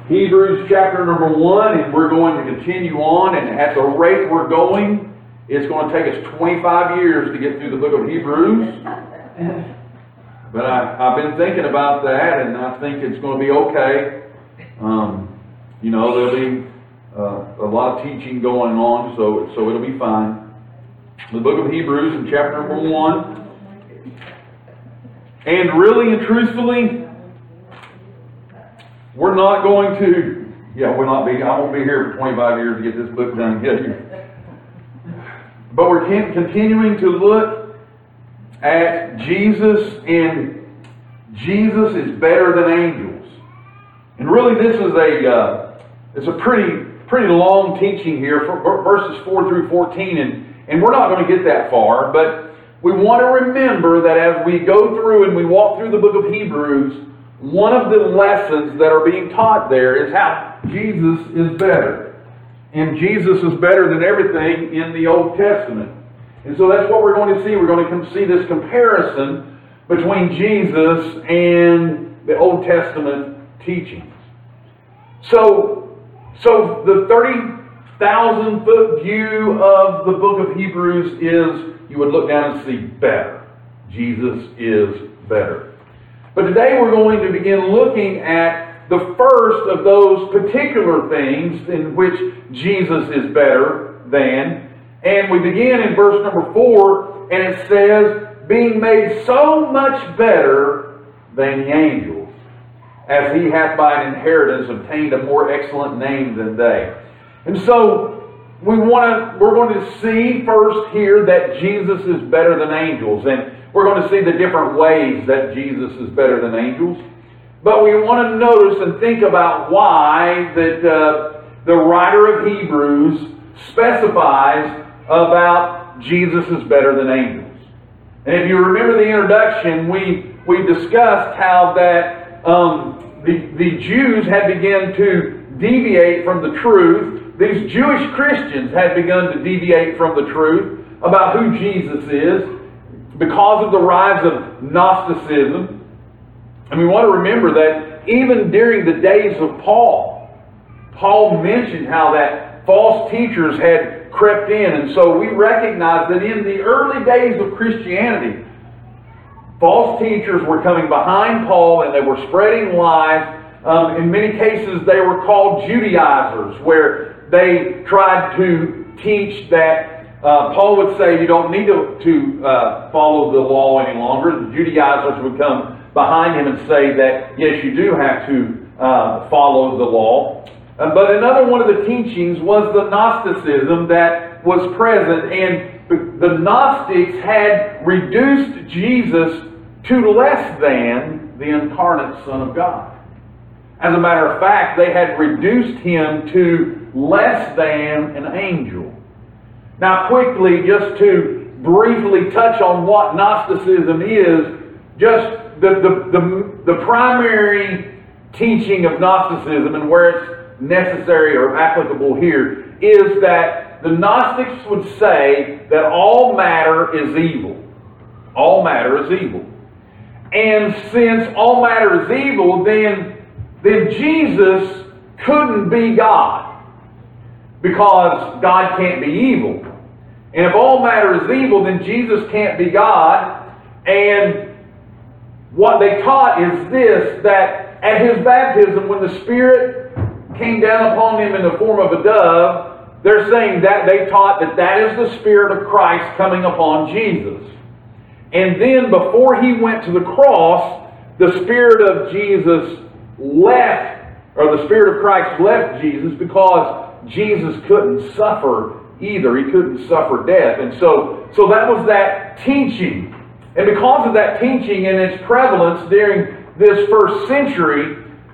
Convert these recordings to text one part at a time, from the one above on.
Hebrews chapter number 1, and we're going to continue on, and at the rate we're going, it's going to take us 25 years to get through the book of Hebrews. But I've been thinking about that, and I think it's going to be okay. There'll be a lot of teaching going on, so it'll be fine. The book of Hebrews in chapter number 1. And really and truthfully, we're not going to, I won't be here for 25 years to get this book done yet. But we're continuing to look at Jesus, and Jesus is better than angels. And really this is it's a pretty long teaching here, for verses 4 through 14, and we're not going to get that far, but we want to remember that as we go through and we walk through the book of Hebrews, one of the lessons that are being taught there is how Jesus is better. And Jesus is better than everything in the Old Testament. And so that's what we're going to see. We're going to see this comparison between Jesus and the Old Testament teachings. So the 30,000-foot view of the book of Hebrews is you would look down and see better. Jesus is better. But today we're going to begin looking at the first of those particular things in which Jesus is better than. And we begin in verse number 4, and it says, being made so much better than the angels, as he hath by an inheritance obtained a more excellent name than they. And so we're going to see first here that Jesus is better than angels. And we're going to see the different ways that Jesus is better than angels. But we want to notice and think about why that the writer of Hebrews specifies about Jesus is better than angels. And if you remember the introduction, we discussed how that the Jews had begun to deviate from the truth. These Jewish Christians had begun to deviate from the truth about who Jesus is because of the rise of Gnosticism. And we want to remember that even during the days of Paul mentioned how that false teachers had crept in. And so we recognize that in the early days of Christianity, false teachers were coming behind Paul and they were spreading lies. In many cases, they were called Judaizers, where they tried to teach that Paul would say you don't need to follow the law any longer. The Judaizers would come behind him and say that, yes, you do have to follow the law. But another one of the teachings was the Gnosticism that was present. And the Gnostics had reduced Jesus to less than the incarnate Son of God. As a matter of fact, they had reduced him to less than an angel. Now quickly, just to briefly touch on what Gnosticism is, just the primary teaching of Gnosticism and where it's necessary or applicable here is that the Gnostics would say that all matter is evil. All matter is evil. And since all matter is evil, then Jesus couldn't be God, because God can't be evil. And if all matter is evil, then Jesus can't be God. And what they taught is this, that at his baptism, when the Spirit came down upon him in the form of a dove, they're saying that they taught that is the Spirit of Christ coming upon Jesus. And then before he went to the cross, the Spirit of Jesus left, or the Spirit of Christ left Jesus, because Jesus couldn't suffer either. He couldn't suffer death. And so that was that teaching. And because of that teaching and its prevalence during this first century,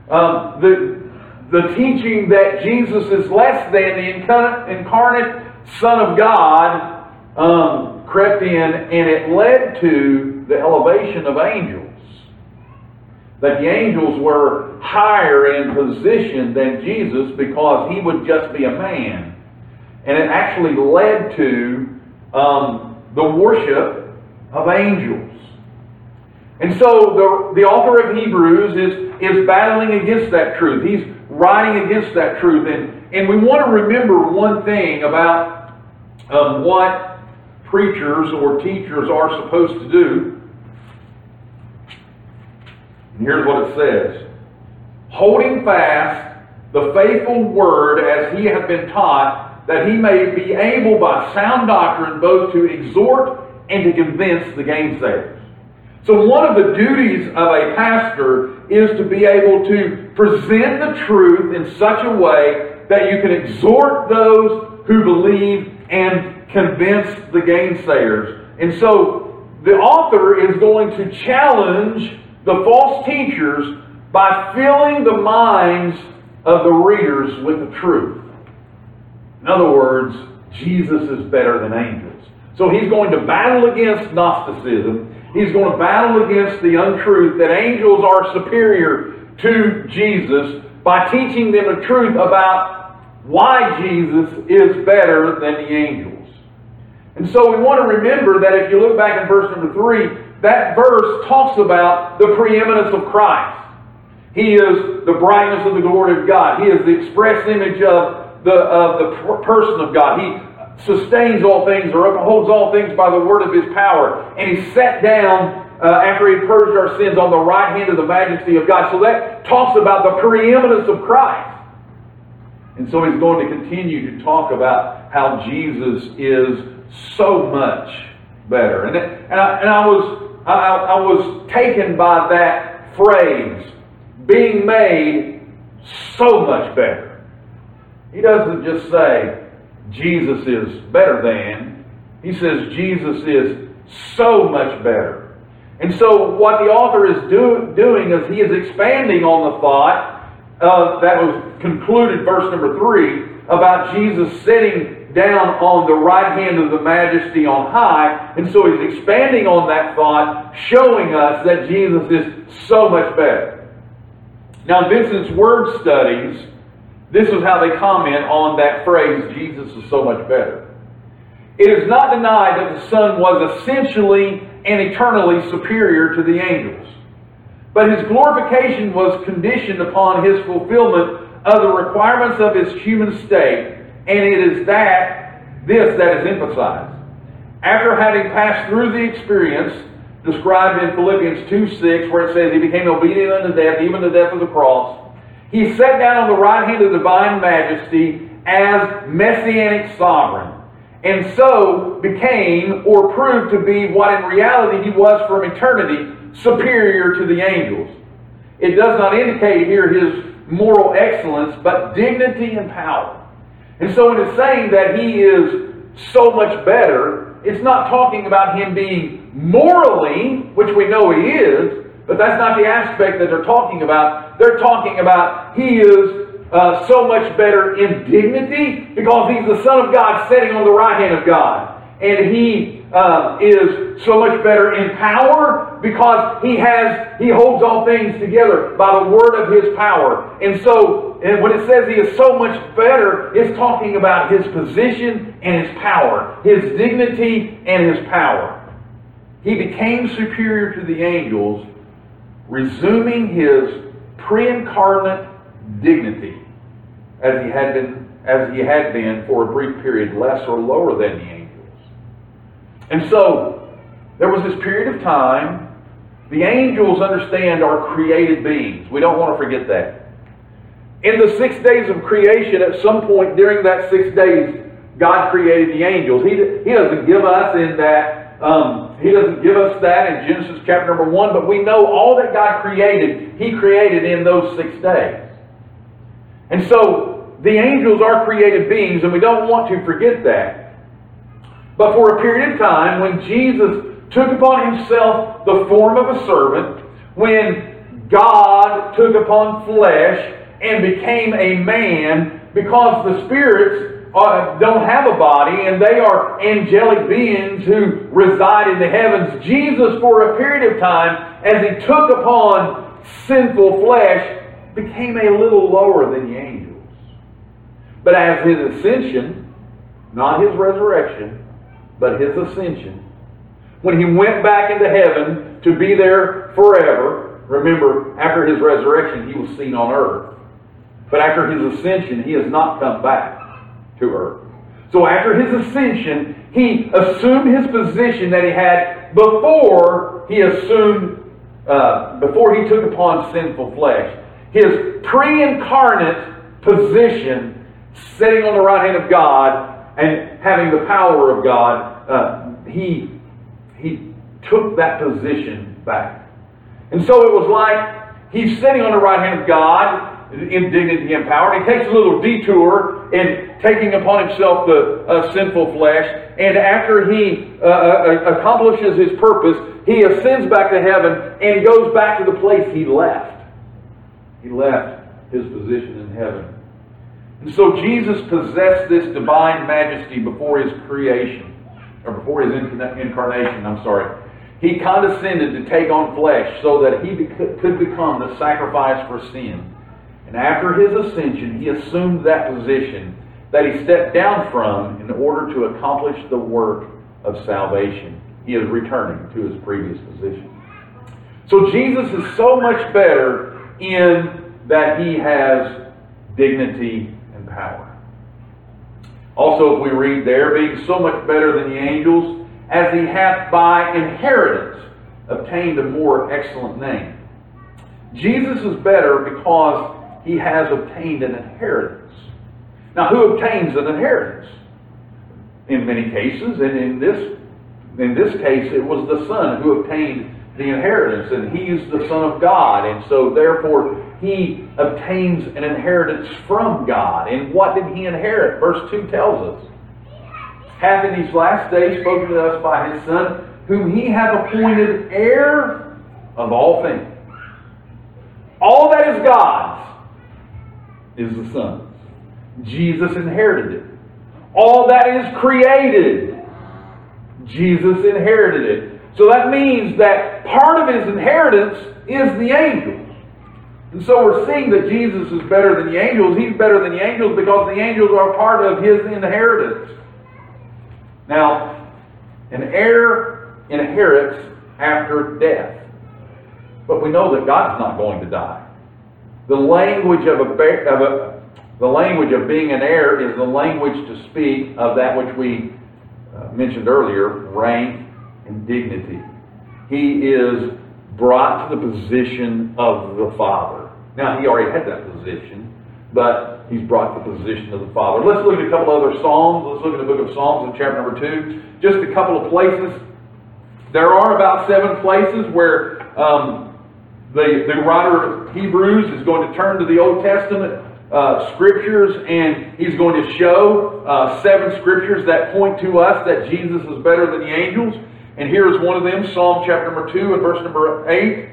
the teaching that Jesus is less than the incarnate Son of God crept in, and it led to the elevation of angels. That the angels were higher in position than Jesus because he would just be a man. And it actually led to the worship of angels. And so the author of Hebrews is is battling against that truth. He's writing against that truth. And we want to remember one thing about what preachers or teachers are supposed to do. And here's what it says. Holding fast the faithful word as he hath been taught, that he may be able by sound doctrine both to exhort and to convince the gainsayers. So one of the duties of a pastor is to be able to present the truth in such a way that you can exhort those who believe and convince the gainsayers. And so the author is going to challenge the false teachers by filling the minds of the readers with the truth. In other words, Jesus is better than angels. So he's going to battle against Gnosticism. He's going to battle against the untruth that angels are superior to Jesus by teaching them the truth about why Jesus is better than the angels. And so we want to remember that if you look back in verse number 3, that verse talks about the preeminence of Christ. He is the brightness of the glory of God. He is the express image of the person of God. He sustains all things or upholds all things by the word of his power. And he sat down after he had purged our sins on the right hand of the majesty of God. So that talks about the preeminence of Christ. And so he's going to continue to talk about how Jesus is so much better. And I was taken by that phrase, being made so much better. He doesn't just say Jesus is better than. He says Jesus is so much better. And so what the author is doing is he is expanding on the thought that was concluded, verse number 3, about Jesus sitting down on the right hand of the majesty on high. And so he's expanding on that thought, showing us that Jesus is so much better. Now, in Vincent's word studies, this is how they comment on that phrase, Jesus is so much better. It is not denied that the Son was essentially and eternally superior to the angels. But his glorification was conditioned upon his fulfillment of the requirements of his human state, and it is this that is emphasized. After having passed through the experience described in Philippians 2:6, where it says he became obedient unto death, even the death of the cross, he sat down on the right hand of divine majesty as messianic sovereign, and so became or proved to be what in reality he was from eternity, superior to the angels. It does not indicate here his moral excellence, but dignity and power. And so when it's saying that he is so much better, it's not talking about him being morally, which we know he is, but that's not the aspect that they're talking about. They're talking about he is so much better in dignity because he's the Son of God sitting on the right hand of God. And he is so much better in power because he holds all things together by the word of his power. And so when it says he is so much better, it's talking about his position and his power, his dignity and his power. He became superior to the angels, resuming his pre-incarnate dignity as he had been for a brief period less or lower than the angels. And so there was this period of time. The angels, understand, are created beings. We don't want to forget that. In the 6 days of creation, at some point during that 6 days, God created the angels. He doesn't give us in that. He doesn't give us that in Genesis chapter number 1, but we know all that God created, He created in those 6 days. And so the angels are created beings, and we don't want to forget that. But for a period of time, when Jesus took upon himself the form of a servant, when God took upon flesh and became a man, because the spirits don't have a body and they are angelic beings who reside in the heavens, Jesus, for a period of time, as he took upon sinful flesh, became a little lower than the angels. But as his ascension, not his resurrection, but his ascension, when he went back into heaven to be there forever, remember, after his resurrection, he was seen on earth. But after his ascension, he has not come back to earth. So after his ascension, he assumed his position that he had before he took upon sinful flesh. His pre-incarnate position, sitting on the right hand of God and having the power of God, he took that position back. And so it was like he's sitting on the right hand of God in dignity and power. And he takes a little detour in taking upon himself the sinful flesh. And after he accomplishes his purpose, he ascends back to heaven and goes back to the place he left. He left his position in heaven. And so Jesus possessed this divine majesty before his creation, or before his incarnation, He condescended to take on flesh so that he could become the sacrifice for sin. And after his ascension, he assumed that position that he stepped down from in order to accomplish the work of salvation. He is returning to his previous position. So Jesus is so much better in that he has dignity and power. Also, if we read there, being so much better than the angels, as he hath by inheritance obtained a more excellent name. Jesus is better because he has obtained an inheritance. Now, who obtains an inheritance? In many cases, and in this case, it was the Son who obtained the inheritance, and he is the Son of God, and so therefore he obtains an inheritance from God. And what did he inherit? Verse 2 tells us, hath in these last days spoken to us by his Son, whom he hath appointed heir of all things. All that is God's is the Son's. Jesus inherited it. All that is created, Jesus inherited it. So that means that part of his inheritance is the angels. And so we're seeing that Jesus is better than the angels. He's better than the angels because the angels are part of his inheritance. Now, an heir inherits after death. But we know that God's not going to die. The language of being an heir is the language to speak of that which we mentioned earlier, rank and dignity. He is brought to the position of the Father. Now, he already had that position, but he's brought to the position of the Father. Let's look at a couple other Psalms. Let's look at the book of Psalms in chapter number 2. Just a couple of places. There are about 7 places where the writer of Hebrews is going to turn to the Old Testament Scriptures, and he's going to show 7 Scriptures that point to us that Jesus is better than the angels. And here is one of them, Psalm chapter number 2 and verse number 8.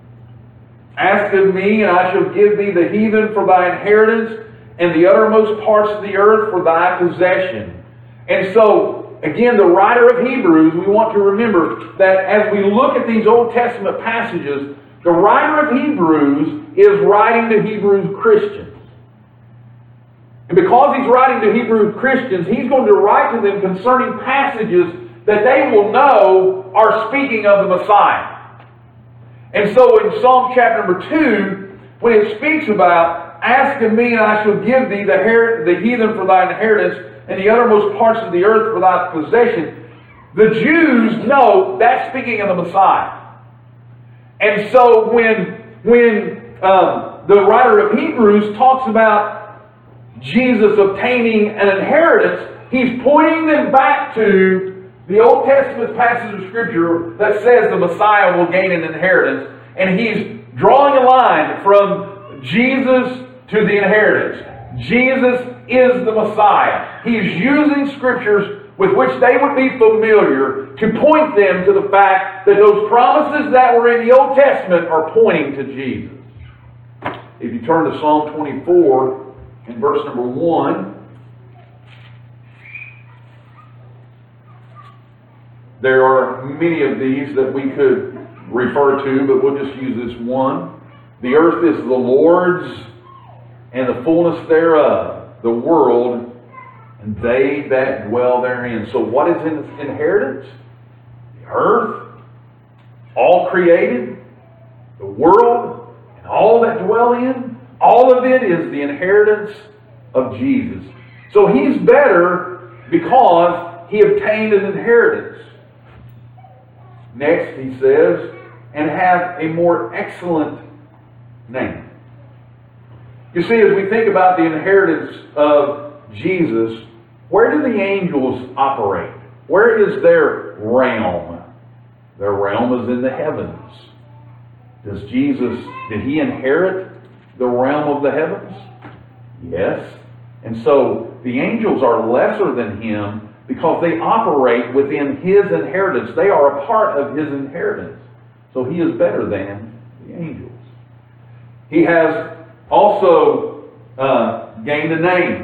Ask of me, and I shall give thee the heathen for thy inheritance, and the uttermost parts of the earth for thy possession. And so, again, the writer of Hebrews, we want to remember that as we look at these Old Testament passages, the writer of Hebrews is writing to Hebrew Christians. And because he's writing to Hebrew Christians, he's going to write to them concerning passages that they will know are speaking of the Messiah. And so in Psalm chapter number 2, when it speaks about, ask of me and I shall give thee the heathen for thine inheritance, and the uttermost parts of the earth for thy possession, the Jews know that's speaking of the Messiah. And so when the writer of Hebrews talks about Jesus obtaining an inheritance, he's pointing them back to the Old Testament passage of Scripture that says the Messiah will gain an inheritance. And he's drawing a line from Jesus to the inheritance. Jesus is the Messiah. He's using Scriptures with which they would be familiar to point them to the fact that those promises that were in the Old Testament are pointing to Jesus. If you turn to Psalm 24 and verse number 1, there are many of these that we could refer to, but we'll just use this one. The earth is the Lord's, and the fullness thereof, the world, and they that dwell therein. So what is inheritance? The earth, all created, the world, and all that dwell in, all of it is the inheritance of Jesus. So He's better because He obtained an inheritance. Next, He says, and have a more excellent name. You see, as we think about the inheritance of Jesus, where do the angels operate? Where is their realm? Their realm is in the heavens. Did He inherit the realm of the heavens? Yes. And so the angels are lesser than Him because they operate within His inheritance. They are a part of His inheritance. So He is better than the angels. He has also gained a name.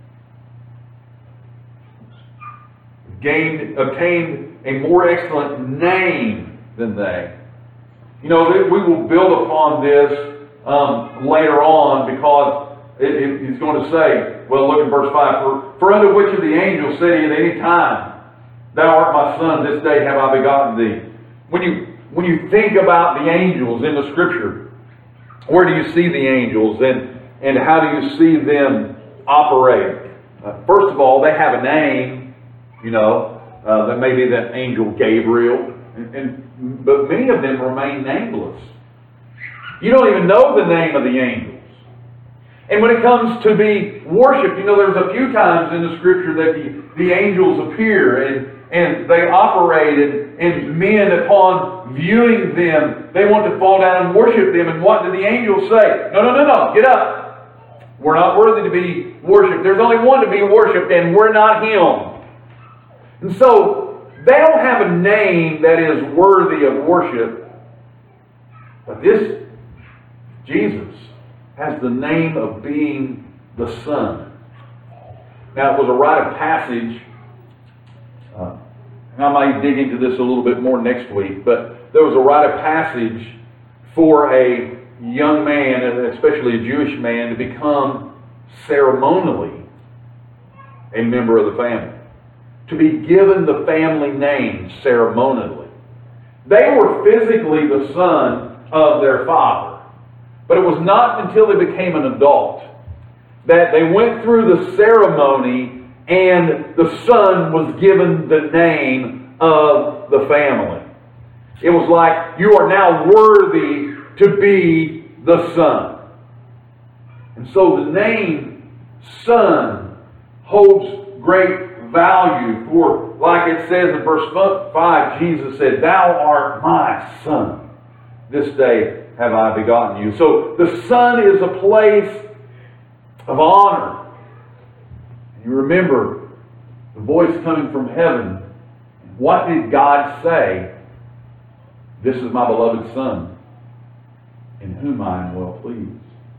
Obtained a more excellent name than they. You know, we will build upon this later on, because he's going to say, well, look in verse 5, for unto which of the angels said He at any time, Thou art my Son, this day have I begotten thee. When you think about the angels in the Scripture, where do you see the angels, and how do you see them operate? First of all, they have a name. You know, that may be the angel Gabriel, but many of them remain nameless. You don't even know the name of the angels. And when it comes to be worshipped, you know, there's a few times in the Scripture that the angels appear and they operated, and men, upon viewing them, they want to fall down and worship them. And what do the angels say? No, get up. We're not worthy to be worshipped. There's only one to be worshipped, and we're not Him. And so, they don't have a name that is worthy of worship. But this, Jesus, has the name of being the Son. Now, it was a rite of passage. And I might dig into this a little bit more next week. But there was a rite of passage for a young man, and especially a Jewish man, to become ceremonially a member of the family. To be given the family name ceremonially. They were physically the son of their father. But it was not until they became an adult that they went through the ceremony and the son was given the name of the family. It was like, you are now worthy to be the son. And so the name Son holds great value, for like it says in verse 5, Jesus said, Thou art my Son. This day have I begotten you. So the Son is a place of honor. And you remember the voice coming from heaven. What did God say? This is my beloved Son, in whom I am well pleased.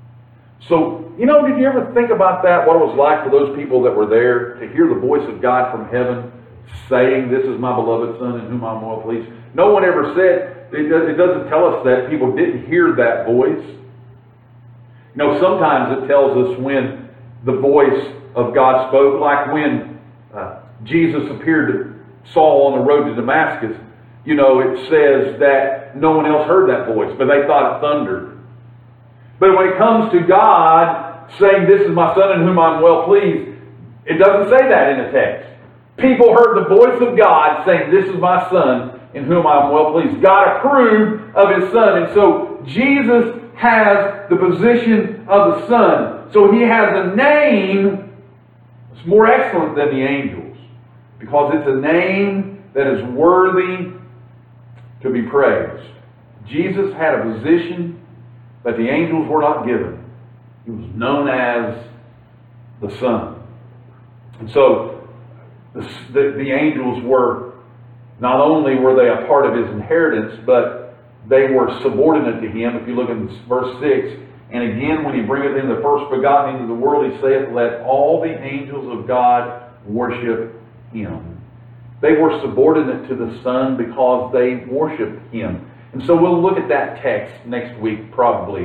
So, you know, did you ever think about that? What it was like for those people that were there to hear the voice of God from heaven saying, This is my beloved Son, in whom I am well pleased. No one ever said, it doesn't tell us that people didn't hear that voice. You know, sometimes it tells us when the voice of God spoke, like when Jesus appeared to Saul on the road to Damascus. You know, it says that no one else heard that voice, but they thought it thundered. But when it comes to God saying, This is my Son in whom I'm well pleased, it doesn't say that in the text. People heard the voice of God saying, This is my Son in whom I'm well pleased. God approved of His Son. And so Jesus has the position of the Son. So He has a name that's more excellent than the angels, because it's a name that is worthy to be praised. Jesus had a position that the angels were not given. He was known as the Son. And so the angels were, not only were they a part of His inheritance, but they were subordinate to Him. If you look in verse 6, And again, when He bringeth in the first begotten into the world, He saith, Let all the angels of God worship Him. They were subordinate to the Son because they worshiped Him. And so we'll look at that text next week probably.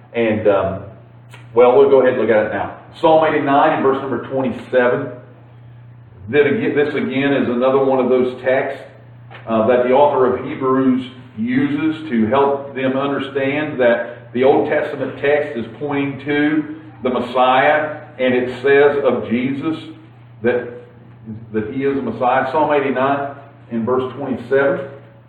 Well, we'll go ahead and look at it now. Psalm 89 and verse number 27. This again is another one of those texts that the author of Hebrews uses to help them understand that the Old Testament text is pointing to the Messiah, and it says of Jesus that He is the Messiah. Psalm 89 in verse 27.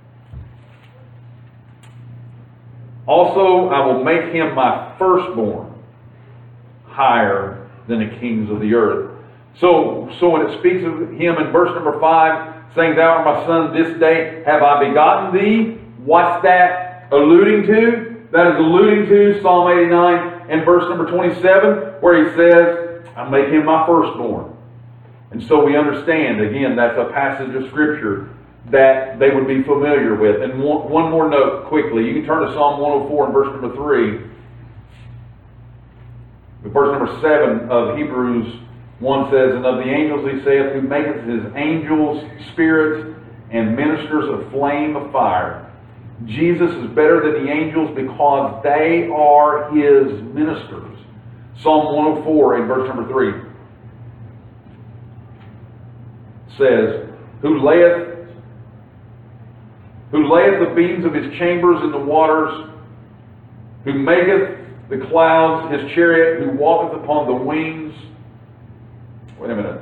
Also, I will make him my firstborn, higher than the kings of the earth. So when it speaks of him in verse number 5, saying, Thou art my son, this day have I begotten thee. What's that alluding to? That is alluding to Psalm 89 and verse number 27, where he says, I make him my firstborn. And so we understand, again, that's a passage of Scripture that they would be familiar with. And one more note quickly. You can turn to Psalm 104 and verse number 3. Verse number 7 of Hebrews 1 says, And of the angels he saith, Who maketh his angels spirits and ministers of flame of fire. Jesus is better than the angels because they are his ministers. Psalm 104 in verse number 3 says, Who layeth the beams of his chambers in the waters, who maketh the clouds his chariot, who walketh upon the wings. Wait a minute.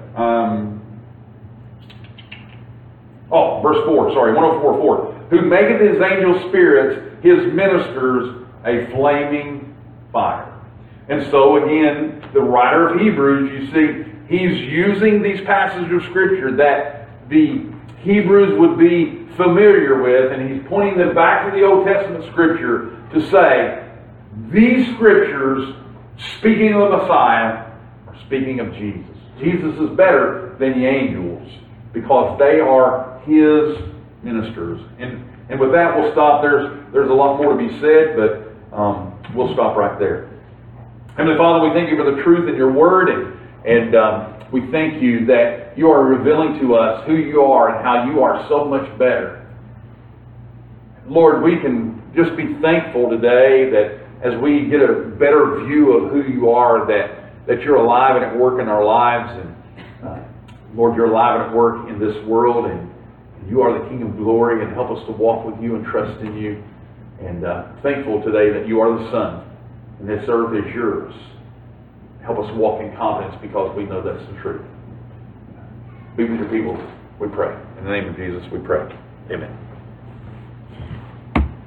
Verse 4, sorry, 104:4. Who maketh his angel spirits, his ministers, a flaming fire. And so again, the writer of Hebrews, you see, he's using these passages of Scripture that the Hebrews would be familiar with, and he's pointing them back to the Old Testament Scripture to say, these Scriptures, speaking of the Messiah, are speaking of Jesus. Jesus is better than the angels because they are his ministers. And with that, we'll stop. There's a lot more to be said, but we'll stop right there. Heavenly Father, we thank you for the truth in your word, and we thank you that you are revealing to us who you are and how you are so much better. Lord, we can just be thankful today that as we get a better view of who you are, that you're alive and at work in our lives. And Lord, you're alive and at work in this world, and you are the King of glory, and help us to walk with you and trust in you. And thankful today that you are the Son, and this earth is yours. Help us walk in confidence because we know that's the truth. Be with your people, we pray. In the name of Jesus, we pray. Amen.